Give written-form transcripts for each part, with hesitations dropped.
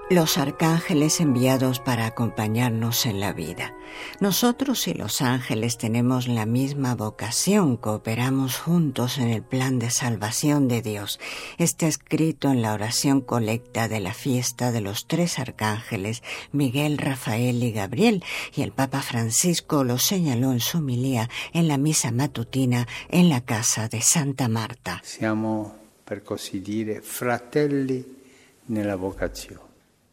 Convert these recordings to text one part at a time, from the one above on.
Los arcángeles enviados para acompañarnos en la vida. Nosotros y los ángeles tenemos la misma vocación, cooperamos juntos en el plan de salvación de Dios. Está escrito en la oración colecta de la fiesta de los tres arcángeles, Miguel, Rafael y Gabriel, y el Papa Francisco lo señaló en su homilía en la misa matutina en la casa de Santa Marta. Siamo, per così dire, fratelli nella vocazione.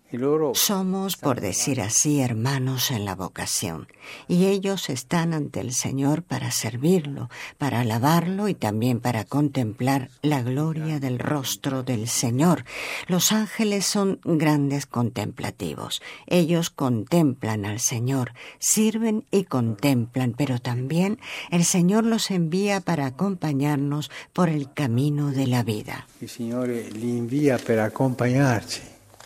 Somos, por decir así, hermanos en la vocación, y ellos están ante el Señor para servirlo, para alabarlo y también para contemplar la gloria del rostro del Señor. Los ángeles son grandes contemplativos. Ellos contemplan al Señor, sirven y contemplan, pero también el Señor los envía para acompañarnos por el camino de la vida. El Señor li envía para acompañarci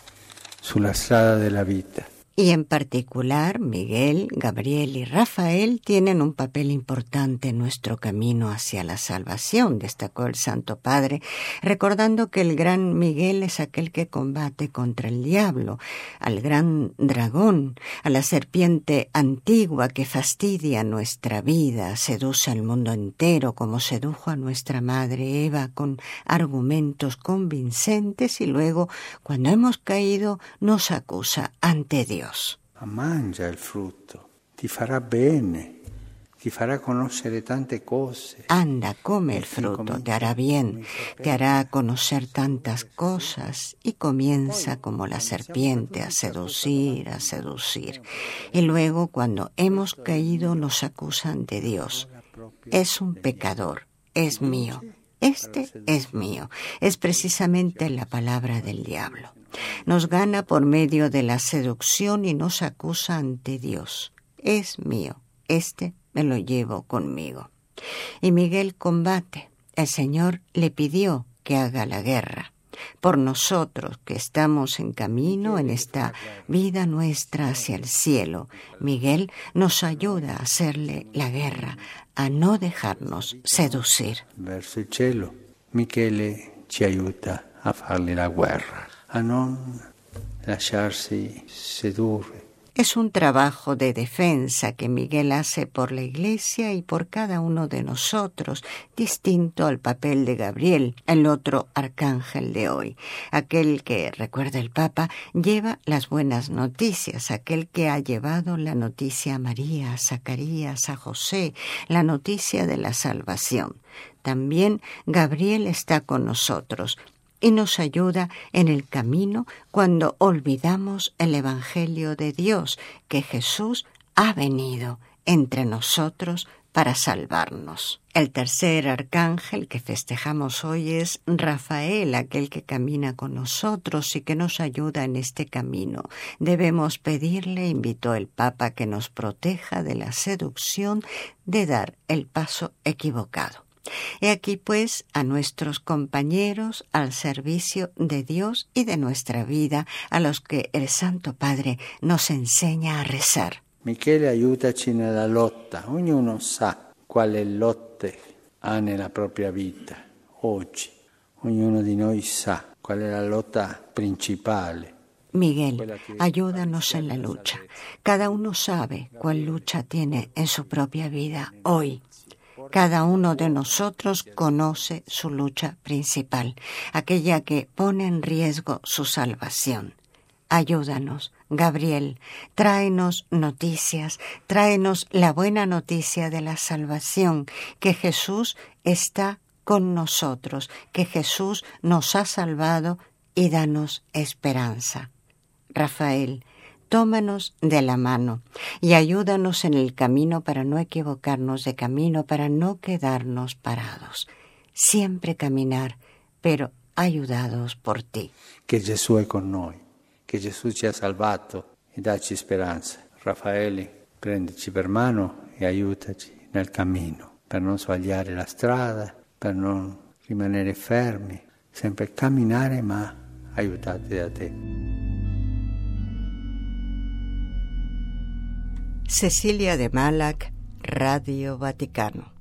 sulla strada della vita. Y en particular, Miguel, Gabriel y Rafael tienen un papel importante en nuestro camino hacia la salvación, destacó el Santo Padre, recordando que el gran Miguel es aquel que combate contra el diablo, al gran dragón, a la serpiente antigua que fastidia nuestra vida, seduce al mundo entero como sedujo a nuestra madre Eva con argumentos convincentes y luego, cuando hemos caído, nos acusa ante Dios. Mangia il frutto, ti farà bene, ti fará conocer tante cosas. Anda, come el fruto, te hará bien, te hará conocer tantas cosas, y comienza como la serpiente a seducir, a seducir. Y luego, cuando hemos caído, nos acusa ante Dios. Es un pecador, es mío. Este es mío. Es precisamente la palabra del diablo. Nos gana por medio de la seducción y nos acusa ante Dios. Es mío. Este me lo llevo conmigo. Y Miguel combate. El Señor le pidió que haga la guerra. Por nosotros que estamos en camino en esta vida nuestra hacia el cielo, Miguel nos ayuda a hacerle la guerra, a no dejarnos seducir. Verso il cielo, Michele ci aiuta a farle la guerra, a non lasciarsi sedurre. Es un trabajo de defensa que Miguel hace por la Iglesia y por cada uno de nosotros, distinto al papel de Gabriel, el otro arcángel de hoy, aquel que, recuerda el Papa, lleva las buenas noticias, aquel que ha llevado la noticia a María, a Zacarías, a José, la noticia de la salvación. También Gabriel está con nosotros y nos ayuda en el camino cuando olvidamos el Evangelio de Dios, que Jesús ha venido entre nosotros para salvarnos. El tercer arcángel que festejamos hoy es Rafael, aquel que camina con nosotros y que nos ayuda en este camino. Debemos pedirle, invitó el Papa, que nos proteja de la seducción de dar el paso equivocado. He aquí, pues, a nuestros compañeros al servicio de Dios y de nuestra vida, a los que el Santo Padre nos enseña a rezar. Michele, aiutaci nella lotta. Ognuno sa quale lotte ha nella propria vita. Oggi, ognuno di noi sa qual è la lotta principale. Miguel, ayúdanos en la lucha. Cada uno sabe cuál lucha tiene en su propia vida hoy. Cada uno de nosotros conoce su lucha principal, aquella que pone en riesgo su salvación. Ayúdanos, Gabriel, tráenos noticias, tráenos la buena noticia de la salvación, que Jesús está con nosotros, que Jesús nos ha salvado y danos esperanza. Rafael, tómanos de la mano y ayúdanos en el camino para no equivocarnos de camino, para no quedarnos parados. Siempre caminar, pero ayudados por ti. Che Gesù è con noi, che Gesù ci ha salvato e dacci speranza. Raffaele, prendici per mano e aiutaci nel cammino, per non sbagliare la strada, per non rimanere fermi, sempre camminare ma aiutati da te. Cecilia de Malac, Radio Vaticano.